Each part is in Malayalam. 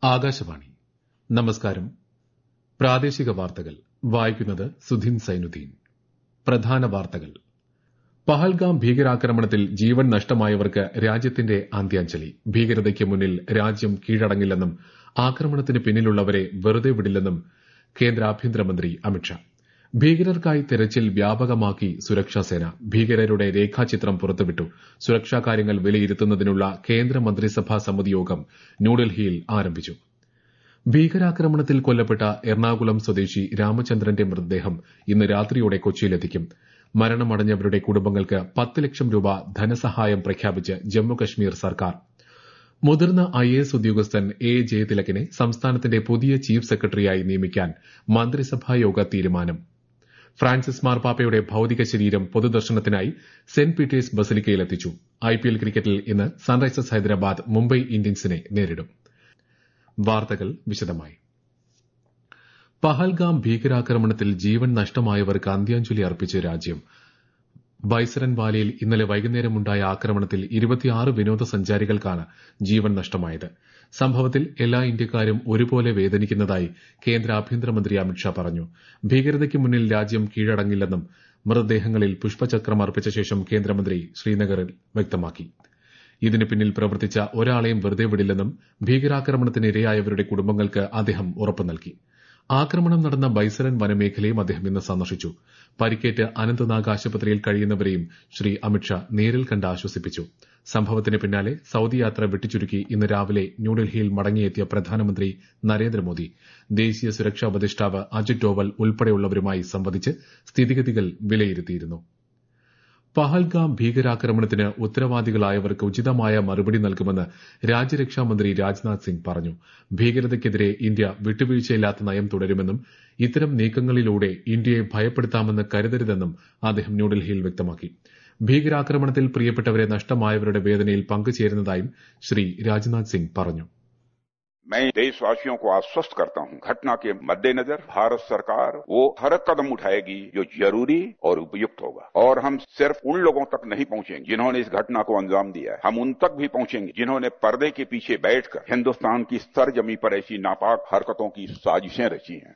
ആകാശവാണി. നമസ്കാരം. പ്രാദേശിക വാർത്തകൾ വായിക്കുന്നത് സുധിൻ സൈനുദ്ദീൻ. പ്രധാന വാർത്തകൾ. പഹൽഗാം ഭീകരാക്രമണത്തിൽ ജീവൻ നഷ്ടമായവർക്ക് രാജ്യത്തിന്റെ അന്ത്യാഞ്ജലി. ഭീകരതയ്ക്ക് മുന്നിൽ രാജ്യം കീഴടങ്ങില്ലെന്നും ആക്രമണത്തിന് പിന്നിലുള്ളവരെ വെറുതെ വിടില്ലെന്നും കേന്ദ്ര ആഭ്യന്തരമന്ത്രി അമിത്ഷാ. ഭീകരർക്കായി തെരച്ചിൽ വ്യാപകമാക്കി സുരക്ഷാസേന. ഭീകരരുടെ രേഖാചിത്രം പുറത്തുവിട്ടു. സുരക്ഷാ കാര്യങ്ങൾ വിലയിരുത്തുന്നതിനുള്ള കേന്ദ്ര മന്ത്രിസഭാ സമിതി യോഗം ന്യൂഡൽഹിയിൽ ആരംഭിച്ചു. ഭീകരാക്രമണത്തിൽ കൊല്ലപ്പെട്ട എറണാകുളം സ്വദേശി രാമചന്ദ്രന്റെ മൃതദേഹം ഇന്ന് രാത്രിയോടെ കൊച്ചിയിലെത്തിക്കും. മരണമടഞ്ഞവരുടെ കുടുംബങ്ങൾക്ക് 10 ലക്ഷം രൂപ ധനസഹായം പ്രഖ്യാപിച്ച് ജമ്മുകശ്മീർ സർക്കാർ. മുതിർന്ന IAS ഉദ്യോഗസ്ഥൻ A. ജയതിലകിനെ സംസ്ഥാനത്തിന്റെ പുതിയ ചീഫ് സെക്രട്ടറിയായി നിയമിക്കാൻ മന്ത്രിസഭായോഗ തീരുമാനം. ഫ്രാൻസിസ് മാർപ്പാപ്പയുടെ ഭൌതിക ശരീരം പൊതുദർശനത്തിനായി സെന്റ് പീറ്റേഴ്സ് ബസിലിക്കയിലെത്തിച്ചു. IPL ക്രിക്കറ്റിൽ ഇന്ന് സൺറൈസേഴ്സ് ഹൈദരാബാദ് മുംബൈ ഇന്ത്യൻസിനെ നേരിടും. വാർത്തകൾ വിശദമായി. പഹൽഗാം ഭീകരാക്രമണത്തിൽ ജീവൻ നഷ്ടമായവർക്ക് അന്ത്യാഞ്ജലി അർപ്പിച്ച് രാജ്യം. ബൈസരൻവാലയിൽ ഇന്നലെ വൈകുന്നേരമുണ്ടായ ആക്രമണത്തിൽ 26 വിനോദസഞ്ചാരികൾക്കാണ് ജീവൻ നഷ്ടമായത്. സംഭവത്തിൽ എല്ലാ ഇന്ത്യക്കാരും ഒരുപോലെ വേദനിക്കുന്നതായി കേന്ദ്ര ആഭ്യന്തരമന്ത്രി അമിത്ഷാ പറഞ്ഞു. ഭീകരതയ്ക്ക് മുന്നിൽ രാജ്യം കീഴടങ്ങില്ലെന്നും മൃതദേഹങ്ങളിൽ പുഷ്പചക്രം അർപ്പിച്ച ശേഷം കേന്ദ്രമന്ത്രി ശ്രീനഗറിൽ വ്യക്തമാക്കി. ഇതിന് പിന്നിൽ പ്രവർത്തിച്ച ഒരാളെയും വെറുതെ വിടില്ലെന്നും ഭീകരാക്രമണത്തിന് ഇരയായവരുടെ കുടുംബങ്ങൾക്ക് അദ്ദേഹം ഉറപ്പു നൽകി. ആക്രമണം നടന്ന ബൈസരൻ വനമേഖലയും അദ്ദേഹം ഇന്ന് സന്ദർശിച്ചു. പരിക്കേറ്റ് അനന്ത്നാഗ് ആശുപത്രിയിൽ കഴിയുന്നവരെയും ശ്രീ അമിത്ഷാ നേരിൽ കണ്ട് ആശ്വസിപ്പിച്ചു. സംഭവത്തിന് പിന്നാലെ സൌദി യാത്ര വെട്ടിച്ചുരുക്കി ഇന്ന് രാവിലെ ന്യൂഡൽഹിയിൽ മടങ്ങിയെത്തിയ പ്രധാനമന്ത്രി നരേന്ദ്രമോദി ദേശീയ സുരക്ഷാ ഉപദേഷ്ടാവ് അജിത് ഡോവൽ ഉൾപ്പെടെയുള്ളവരുമായി സംവദിച്ച് സ്ഥിതിഗതികൾ വിലയിരുത്തിയിരുന്നു. പഹൽഗാം ഭീകരാക്രമണത്തിന് ഉത്തരവാദികളായവർക്ക് ഉചിതമായ മറുപടി നൽകുമെന്ന് രാജ്യരക്ഷാമന്ത്രി രാജ്നാഥ് സിംഗ് പറഞ്ഞു. ഭീകരതയ്ക്കെതിരെ ഇന്ത്യ വിട്ടുവീഴ്ചയില്ലാത്ത നയം തുടരുമെന്നും ഇത്തരം നീക്കങ്ങളിലൂടെ ഇന്ത്യയെ ഭയപ്പെടുത്താമെന്ന് കരുതരുതെന്നും അദ്ദേഹം ന്യൂഡൽഹിയിൽ വ്യക്തമാക്കി. ഭീകരാക്രമണത്തിൽ പ്രിയപ്പെട്ടവരെ നഷ്ടമായവരുടെ വേദനയിൽ പങ്കുചേരുന്നതായും ശ്രീ രാജ്നാഥ് സിംഗ് പറഞ്ഞു. मैं देशवासियों को आश्वस्त करता हूं, घटना के मद्देनजर भारत सरकार वो हर कदम उठाएगी जो जरूरी और उपयुक्त होगा और हम सिर्फ उन लोगों तक नहीं पहुंचेंगे जिन्होंने इस घटना को अंजाम दिया है, हम उन तक भी पहुंचेंगे जिन्होंने पर्दे के पीछे बैठकर हिंदुस्तान की सरजमी पर ऐसी नापाक हरकतों की साजिशें रची हैं.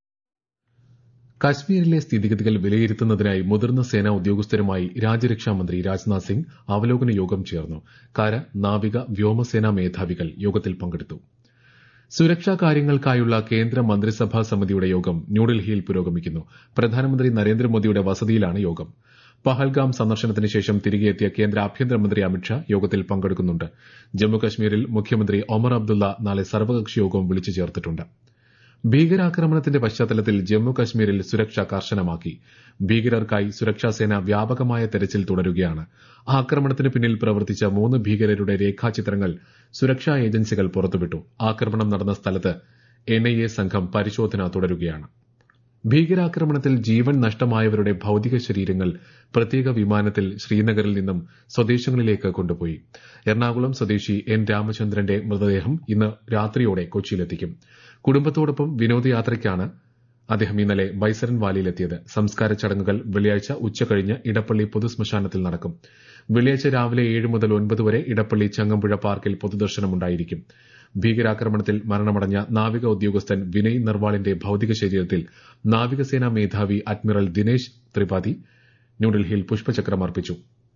കശ്മീരിലെ സ്ഥിതിഗതികൾ വിലയിരുത്തുന്നതിനായി മുതിർന്ന സേനാ ഉദ്യോഗസ്ഥരുമായി രാജ്യരക്ഷാമന്ത്രി രാജ്നാഥ് സിംഗ് അവലോകന യോഗം ചേർന്നു. കര, നാവിക, വ്യോമസേനാ മേധാവികൾ യോഗത്തിൽ പങ്കെടുത്തു. സുരക്ഷാ കാര്യങ്ങൾക്കായുള്ള കേന്ദ്ര മന്ത്രിസഭാ സമിതിയുടെ യോഗം ന്യൂഡൽഹിയിൽ പുരോഗമിക്കുന്നു. പ്രധാനമന്ത്രി നരേന്ദ്രമോദിയുടെ വസതിയിലാണ് യോഗം. പഹൽഗാം സന്ദർശനത്തിന് ശേഷം തിരികെ എത്തിയ കേന്ദ്ര ആഭ്യന്തരമന്ത്രി അമിത്ഷാ യോഗത്തിൽ പങ്കെടുക്കുന്നുണ്ട്. ജമ്മുകശ്മീരിൽ മുഖ്യമന്ത്രി ഒമർ അബ്ദുള്ള നാളെ സർവകക്ഷി യോഗവും വിളിച്ചു ചേർത്തിട്ടുണ്ട്. ഭീകരാക്രമണത്തിന്റെ പശ്ചാത്തലത്തിൽ ജമ്മുകശ്മീരിൽ സുരക്ഷ കർശനമാക്കി. ഭീകരർക്കായി സുരക്ഷാസേന വ്യാപകമായ തെരച്ചിൽ തുടരുകയാണ്. ആക്രമണത്തിന് പിന്നിൽ പ്രവർത്തിച്ച 3 ഭീകരരുടെ രേഖാചിത്രങ്ങൾ സുരക്ഷാ ഏജൻസികൾ പുറത്തുവിട്ടു. ആക്രമണം നടന്ന സ്ഥലത്ത് NIA സംഘം പരിശോധന തുടരുകയാണ്. ഭീകരാക്രമണത്തിൽ ജീവൻ നഷ്ടമായവരുടെ ഭൌതിക ശരീരങ്ങൾ പ്രത്യേക വിമാനത്തിൽ ശ്രീനഗറിൽ നിന്നും സ്വദേശങ്ങളിലേക്ക് കൊണ്ടുപോയി. എറണാകുളം സ്വദേശി N. രാമചന്ദ്രന്റെ മൃതദേഹം ഇന്ന് രാത്രിയോടെ കൊച്ചിയിലെത്തിക്കും. കുടുംബത്തോടൊപ്പം വിനോദയാത്രയ്ക്കാണ് അദ്ദേഹം ഇന്നലെ ബൈസരൻ വാലിയിലെത്തിയത്. സംസ്കാര ചടങ്ങുകൾ വെള്ളിയാഴ്ച ഉച്ചകഴിഞ്ഞ് ഇടപ്പള്ളി പൊതുശ്മശാനത്തിൽ നടക്കും. വെള്ളിയാഴ്ച രാവിലെ 7 മുതൽ 9 വരെ ഇടപ്പള്ളി ചങ്ങമ്പുഴ പാർക്കിൽ പൊതുദർശനമുണ്ടായിരിക്കും. ഭീകരാക്രമണത്തിൽ മരണമടഞ്ഞ നാവിക ഉദ്യോഗസ്ഥൻ വിനയ് നർവാളിന്റെ ഭൌതിക ശരീരത്തിൽ നാവികസേനാ മേധാവി അഡ്മിറൽ ദിനേശ് ത്രിപാഠി ന്യൂഡൽഹിയിൽ പുഷ്പചക്രം അർപ്പിച്ചു.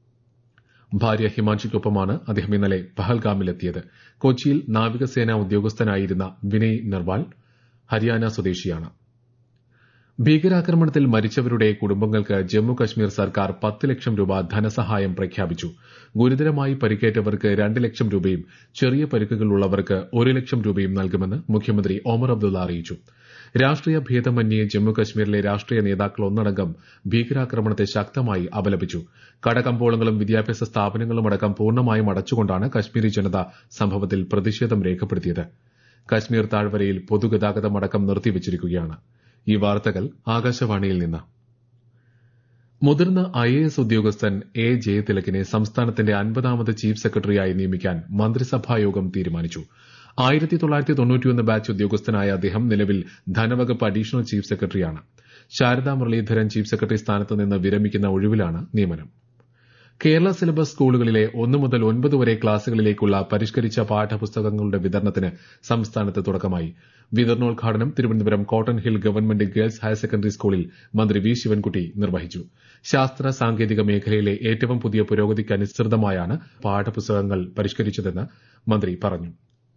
ഭാര്യ ഹിമാൻഷിക്കൊപ്പമാണ് അദ്ദേഹം ഇന്നലെ പഹൽഗാമിലെത്തിയത്. കൊച്ചിയിൽ നാവികസേനാ ഉദ്യോഗസ്ഥനായിരുന്ന വിനയ് നർവാൾ ഹരിയാന സ്വദേശിയാണ്. ഭീകരാക്രമണത്തിൽ മരിച്ചവരുടെ കുടുംബങ്ങൾക്ക് ജമ്മുകശ്മീർ സർക്കാർ 10 ലക്ഷം രൂപ ധനസഹായം പ്രഖ്യാപിച്ചു. ഗുരുതരമായി പരിക്കേറ്റവർക്ക് 2 ലക്ഷം രൂപയും ചെറിയ പരിക്കുകളുള്ളവർക്ക് 1 ലക്ഷം രൂപയും നൽകുമെന്ന് മുഖ്യമന്ത്രി ഒമർ അബ്ദുള്ള അറിയിച്ചു. രാഷ്ട്രീയ ഭേദമന്യേ ജമ്മുകശ്മീരിലെ രാഷ്ട്രീയ നേതാക്കൾ ഒന്നടങ്കം ഭീകരാക്രമണത്തെ ശക്തമായി അപലപിച്ചു. കടകമ്പോളങ്ങളും വിദ്യാഭ്യാസ സ്ഥാപനങ്ങളുമടക്കം പൂർണ്ണമായും അടച്ചുകൊണ്ടാണ് കശ്മീരി ജനത സംഭവത്തിൽ പ്രതിഷേധം രേഖപ്പെടുത്തിയത്. കശ്മീർ താഴ്വരയിൽ പൊതുഗതാഗതമടക്കം നിർത്തിവച്ചിരിക്കുകയാണ്. ഈ വാർത്തകൾ ആകാശവാണിയിൽ നിന്ന്. മുതിർന്ന IAS ഉദ്യോഗസ്ഥൻ A. ജയതിലകിനെ സംസ്ഥാനത്തിന്റെ 50ാമത് ചീഫ് സെക്രട്ടറിയായി നിയമിക്കാൻ മന്ത്രിസഭായോഗം തീരുമാനിച്ചു. 1991 ബാച്ച് ഉദ്യോഗസ്ഥനായ അദ്ദേഹം നിലവിൽ ധനവകുപ്പ് അഡീഷണൽ ചീഫ് സെക്രട്ടറിയാണ്. ശാരദാ മുരളീധരൻ ചീഫ് സെക്രട്ടറി സ്ഥാനത്ത് നിന്ന് വിരമിക്കുന്ന ഒഴിവിലാണ് നിയമനം. കേരള സിലബസ് സ്കൂളുകളിലെ 1 മുതൽ 9 വരെ ക്ലാസുകളിലേക്കുള്ള പരിഷ്കരിച്ച പാഠപുസ്തകങ്ങളുടെ വിതരണത്തിന് സംസ്ഥാനത്ത് തുടക്കമായി. വിതരണോദ്ഘാടനം Thiruvananthapuram cotton hill government girls higher secondary സ്കൂളിൽ മന്ത്രി വി ശിവൻകുട്ടി നിർവഹിച്ചു. ശാസ്ത്ര സാങ്കേതിക മേഖലയിലെ ഏറ്റവും പുതിയ പുരോഗതിക്കനുസൃതമായാണ് പാഠപുസ്തകങ്ങൾ പരിഷ്കരിച്ചതെന്ന് മന്ത്രി പറഞ്ഞു.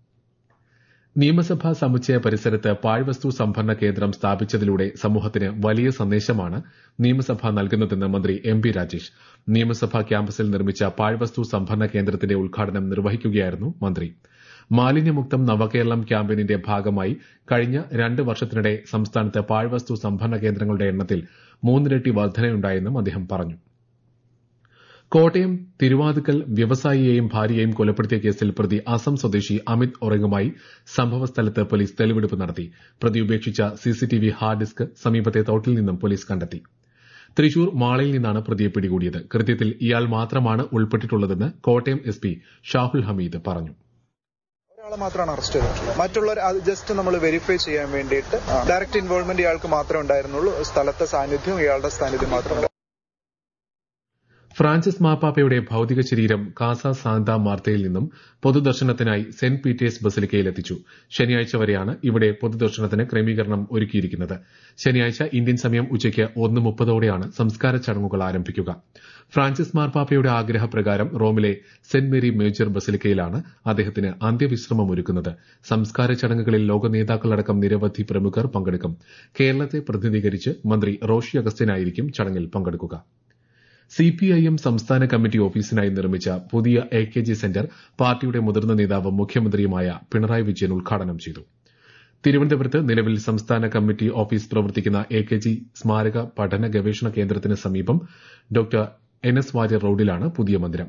നിയമസഭാ സമുച്ചയ പരിസരത്ത് പാഴ്വസ്തു സംഭരണ കേന്ദ്രം സ്ഥാപിച്ചതിലൂടെ സമൂഹത്തിന് വലിയ സന്ദേശമാണ് നിയമസഭ നൽകുന്നതെന്ന് മന്ത്രി എം.പി. രാജേഷ്. നിയമസഭാ ക്യാമ്പസിൽ നിർമ്മിച്ച പാഴ്വസ്തു സംഭരണ കേന്ദ്രത്തിന്റെ ഉദ്ഘാടനം നിർവഹിക്കുകയായിരുന്നു മന്ത്രി. മാലിന്യമുക്തം നവകേരളം ക്യാമ്പയിനിന്റെ ഭാഗമായി കഴിഞ്ഞ 2 വർഷത്തിനിടെ സംസ്ഥാനത്ത് പാഴ്വസ്തു സംഭരണ കേന്ദ്രങ്ങളുടെ എണ്ണത്തിൽ 3 ഇരട്ടി വർധനയുണ്ടായെന്നും അദ്ദേഹം പറഞ്ഞു. കോട്ടയം തിരുവാതുക്കൽ വ്യവസായിയെയും ഭാര്യയെയും കൊലപ്പെടുത്തിയ കേസിൽ പ്രതി അസം സ്വദേശി അമിത് ഒറങ്ങുമായി സംഭവസ്ഥലത്ത് പോലീസ് തെളിവെടുപ്പ് നടത്തി. പ്രതി ഉപേക്ഷിച്ച സിസിടിവി ഹാർഡ് ഡിസ്ക് സമീപത്തെ തോട്ടിൽ നിന്നും പോലീസ് കണ്ടെത്തി. തൃശൂർ മാളയിൽ നിന്നാണ് പ്രതിയെ പിടികൂടിയത്. കൃത്യത്തിൽ ഇയാൾ മാത്രമാണ് ഉൾപ്പെട്ടിട്ടുള്ളതെന്ന് കോട്ടയം എസ്പി ഷാഹുൽ ഹമീദ് പറഞ്ഞു. ഒരാളെ മാത്രമാണ് അറസ്റ്റ് ചെയ്തിട്ടുള്ളത്. മറ്റുള്ളവർ അത് ജസ്റ്റ് നമ്മൾ വെരിഫൈ ചെയ്യാൻ വേണ്ടിയിട്ട് ഡയറക്റ്റ് ഇൻവോൾവ്മെന്റ് ഇയാൾക്ക് മാത്രമേ ഉണ്ടായിരുന്നുള്ളൂ. സ്ഥലത്തെ സാന്നിധ്യം ഇയാളുടെ സാന്നിധ്യം മാത്രമേ. ഫ്രാൻസിസ് മാർപ്പാപ്പയുടെ ഭൌതിക ശരീരം കാസ സാന്ത മാർത്തയിൽ നിന്നും പൊതുദർശനത്തിനായി സെന്റ് പീറ്റേഴ്സ് ബസിലിക്കയിലെത്തിച്ചു. ശനിയാഴ്ച വരെയാണ് ഇവിടെ പൊതുദർശനത്തിന് ക്രമീകരണം ഒരുക്കിയിരിക്കുന്നത്. ശനിയാഴ്ച ഇന്ത്യൻ സമയം ഉച്ചയ്ക്ക് 1:30 സംസ്കാര ചടങ്ങുകൾ ആരംഭിക്കുക. ഫ്രാൻസിസ് മാർപ്പാപ്പയുടെ ആഗ്രഹപ്രകാരം റോമിലെ സെന്റ് മേരി മേജർ ബസിലിക്കയിലാണ് അദ്ദേഹത്തിന് അന്ത്യവിശ്രമം ഒരുക്കുന്നത്. സംസ്കാര ചടങ്ങുകളിൽ ലോക നേതാക്കളടക്കം നിരവധി പ്രമുഖർ പങ്കെടുക്കും. കേരളത്തെ പ്രതിനിധീകരിച്ച് മന്ത്രി റോഷി അഗസ്റ്റിനായിരിക്കും ചടങ്ങിൽ പങ്കെടുക്കുക. സിപിഐഎം സംസ്ഥാന കമ്മിറ്റി ഓഫീസിനായി നിർമ്മിച്ച പുതിയ AKG സെന്റർ പാർട്ടിയുടെ മുതിർന്ന നേതാവും മുഖ്യമന്ത്രിയുമായ പിണറായി വിജയൻ ഉദ്ഘാടനം ചെയ്തു. തിരുവനന്തപുരത്ത് നിലവിൽ സംസ്ഥാന കമ്മിറ്റി ഓഫീസ് പ്രവർത്തിക്കുന്ന AKG സ്മാരക പഠന ഗവേഷണ കേന്ദ്രത്തിന് സമീപം ഡോക്ടർ NS വാര്യർ റോഡിലാണ് പുതിയ മന്ദിരം.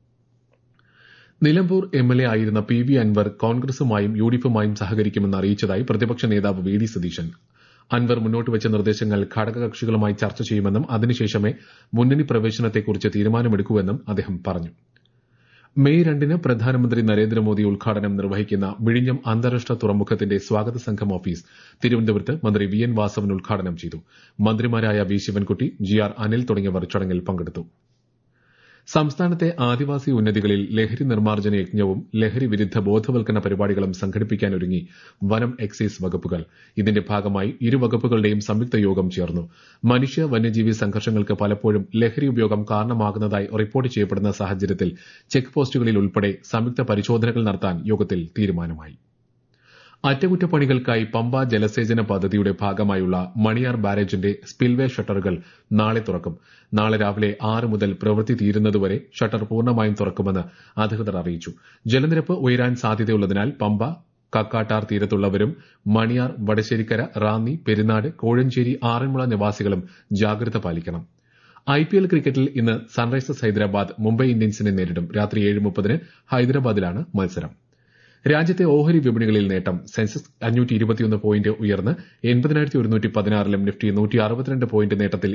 നിലമ്പൂർ MLA ആയിരുന്ന PV അൻവർ കോൺഗ്രസുമായും UDFുമായും സഹകരിക്കുമെന്ന് അറിയിച്ചതായി പ്രതിപക്ഷ നേതാവ് VD സതീശൻ. അൻവർ മുന്നോട്ട് വെച്ച നിർദ്ദേശങ്ങൾ ഘടകകക്ഷികളുമായി ചർച്ച ചെയ്യുമെന്നും അതിനുശേഷമേ മുന്നണി പ്രവേശനത്തെക്കുറിച്ച് തീരുമാനമെടുക്കൂവെന്നും അദ്ദേഹം പറഞ്ഞു. മെയ് 2 പ്രധാനമന്ത്രി നരേന്ദ്രമോദി ഉദ്ഘാടനം നിർവഹിക്കുന്ന വിഴിഞ്ഞം അന്താരാഷ്ട്ര തുറമുഖത്തിന്റെ സ്വാഗത സംഘം ഓഫീസ് തിരുവനന്തപുരത്ത് മന്ത്രി VN വാസവൻ ഉദ്ഘാടനം ചെയ്തു. മന്ത്രിമാരായ വി ശിവൻകുട്ടി, GR അനിൽ തുടങ്ങിയവർ ചടങ്ങിൽ പങ്കെടുത്തു. സംസ്ഥാനത്തെ ആദിവാസി ഉന്നതികളിൽ ലഹരി നിർമ്മാർജ്ജന യജ്ഞവും ലഹരി വിരുദ്ധ ബോധവൽക്കരണ പരിപാടികളും സംഘടിപ്പിക്കാനൊരുങ്ങി വനം എക്സൈസ് വകുപ്പുകൾ. ഇതിന്റെ ഭാഗമായി ഇരു വകുപ്പുകളുടെയും സംയുക്ത യോഗം ചേർന്നു. മനുഷ്യ വന്യജീവി സംഘർഷങ്ങൾക്ക് പലപ്പോഴും ലഹരി ഉപയോഗം കാരണമാകുന്നതായി റിപ്പോർട്ട് ചെയ്യപ്പെടുന്ന സാഹചര്യത്തിൽ ചെക്ക് പോസ്റ്റുകളിൽ ഉൾപ്പെടെ സംയുക്ത പരിശോധനകൾ നടത്താൻ യോഗത്തിൽ തീരുമാനമായി. അറ്റകുറ്റപ്പണികൾക്കായി പമ്പ ജലസേചന പദ്ധതിയുടെ ഭാഗമായുള്ള മണിയാർ ബാരേജിന്റെ സ്പിൽവേ ഷട്ടറുകൾ നാളെ തുറക്കും. നാളെ രാവിലെ 6 മുതൽ പ്രവൃത്തി തീരുന്നതുവരെ ഷട്ടർ പൂർണ്ണമായും തുറക്കുമെന്ന് അധികൃതർ അറിയിച്ചു. ജലനിരപ്പ് ഉയരാൻ സാധ്യതയുള്ളതിനാൽ പമ്പ, കക്കാട്ടാർ തീരത്തുള്ളവരും മണിയാർ, വടശ്ശേരിക്കര, റാന്നി, പെരിനാട്, കോഴഞ്ചേരി, ആറന്മുള നിവാസികളും ജാഗ്രത പാലിക്കണം. IPL ക്രിക്കറ്റിൽ ഇന്ന് സൺറൈസേഴ്സ് ഹൈദരാബാദ് മുംബൈ ഇന്ത്യൻസിനെ നേരിടും. രാത്രി 7:30 ഹൈദരാബാദിലാണ് മത്സരം. രാജ്യത്തെ ഓഹരി വിപണികളിൽ നേട്ടം. സെൻസെക്സ് 521 പോയിന്റ് ഉയർന്ന് 80,116 നിഫ്റ്റി 162 പോയിന്റ് നേട്ടത്തിൽ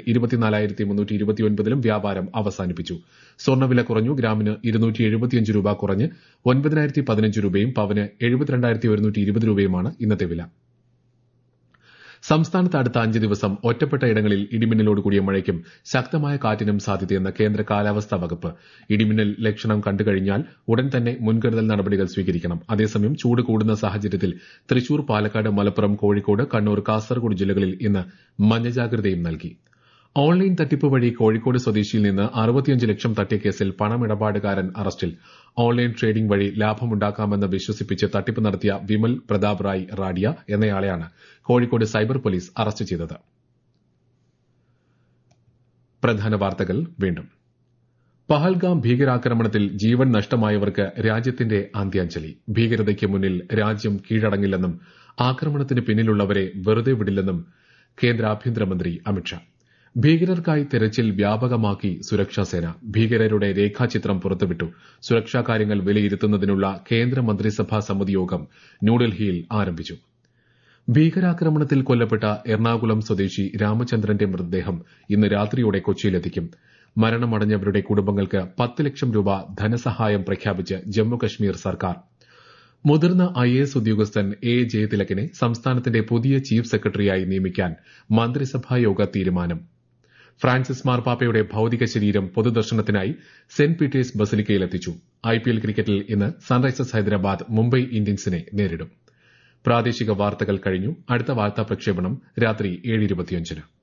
24,329 വ്യാപാരം അവസാനിപ്പിച്ചു. സ്വർണ്ണവില കുറഞ്ഞു. ഗ്രാമിന് 275 രൂപ കുറഞ്ഞ് 9,015 രൂപയും പവന് 72,120 രൂപയുമാണ് ഇന്നത്തെ വില. സംസ്ഥാനത്ത് അടുത്ത 5 ദിവസം ഒറ്റപ്പെട്ട ഇടങ്ങളിൽ ഇടിമിന്നലോടുകൂടിയ മഴയ്ക്കും ശക്തമായ കാറ്റിനും സാധ്യതയെന്ന് കേന്ദ്ര കാലാവസ്ഥാ വകുപ്പ്. ഇടിമിന്നൽ ലക്ഷണം കണ്ടുകഴിഞ്ഞാൽ ഉടൻ തന്നെ മുൻകരുതൽ നടപടികൾ സ്വീകരിക്കണം. അതേസമയം ചൂട് കൂടുന്ന സാഹചര്യത്തിൽ തൃശൂർ, പാലക്കാട്, മലപ്പുറം, കോഴിക്കോട്, കണ്ണൂർ, കാസർഗോഡ് ജില്ലകളിൽ ഇന്ന് മഞ്ഞ ജാഗ്രതയും നൽകി. ഓൺലൈൻ തട്ടിപ്പ് വഴി കോഴിക്കോട് സ്വദേശിയിൽ നിന്ന് 65 ലക്ഷം തട്ടിയ കേസിൽ പണമിടപാടുകാരൻ അറസ്റ്റിൽ. ഓൺലൈൻ ട്രേഡിംഗ് വഴി ലാഭമുണ്ടാക്കാമെന്ന് വിശ്വസിപ്പിച്ച് തട്ടിപ്പ് നടത്തിയ വിമൽ പ്രതാപ് റായ് റാഡിയ എന്നയാളെയാണ് കോഴിക്കോട് സൈബർ പോലീസ് അറസ്റ്റ് ചെയ്തത്. പ്രധാന വാർത്തകൾ വീണ്ടും. പഹൽഗാം ഭീകരാക്രമണത്തിൽ ജീവൻ നഷ്ടമായവർക്ക് രാജ്യത്തിന്റെ അന്ത്യാഞ്ജലി. ഭീകരതയ്ക്ക് മുന്നിൽ രാജ്യം കീഴടങ്ങില്ലെന്നും ആക്രമണത്തിന് പിന്നിലുള്ളവരെ വെറുതെ വിടില്ലെന്നും കേന്ദ്ര ആഭ്യന്തരമന്ത്രി അമിത്ഷാ. ഭീകരർക്കായി തെരച്ചിൽ വ്യാപകമാക്കി സുരക്ഷാസേന. ഭീകരരുടെ രേഖാചിത്രം പുറത്തുവിട്ടു. സുരക്ഷാ കാര്യങ്ങൾ വിലയിരുത്തുന്നതിനുള്ള കേന്ദ്ര മന്ത്രിസഭാ സമിതി യോഗം ന്യൂഡൽഹിയിൽ ആരംഭിച്ചു. ഭീകരാക്രമണത്തിൽ കൊല്ലപ്പെട്ട എറണാകുളം സ്വദേശി രാമചന്ദ്രന്റെ മൃതദേഹം ഇന്ന് രാത്രിയോടെ കൊച്ചിയിലെത്തിക്കും. മരണമടഞ്ഞവരുടെ കുടുംബങ്ങൾക്ക് 10 ലക്ഷം രൂപ ധനസഹായം പ്രഖ്യാപിച്ച് ജമ്മുകശ്മീർ സർക്കാർ. മുതിർന്ന IAS ഉദ്യോഗസ്ഥൻ A. ജയതിലകിനെ സംസ്ഥാനത്തിന്റെ പുതിയ ചീഫ് സെക്രട്ടറിയായി നിയമിക്കാൻ മന്ത്രിസഭായോഗ തീരുമാനം. ഫ്രാൻസിസ് മാർപ്പാപ്പയുടെ ഭൌതിക ശരീരം പൊതുദർശനത്തിനായി സെന്റ് പീറ്റേഴ്സ് ബസിലിക്കയിലെത്തിച്ചു. IPL ക്രിക്കറ്റിൽ ഇന്ന് സൺറൈസേഴ്സ് ഹൈദരാബാദ് മുംബൈ ഇന്ത്യൻസിനെ നേരിടും. പ്രാദേശിക വാർത്തകൾ കഴിഞ്ഞു. അടുത്ത വാർത്താ പ്രക്ഷേപണം രാത്രി 7:25.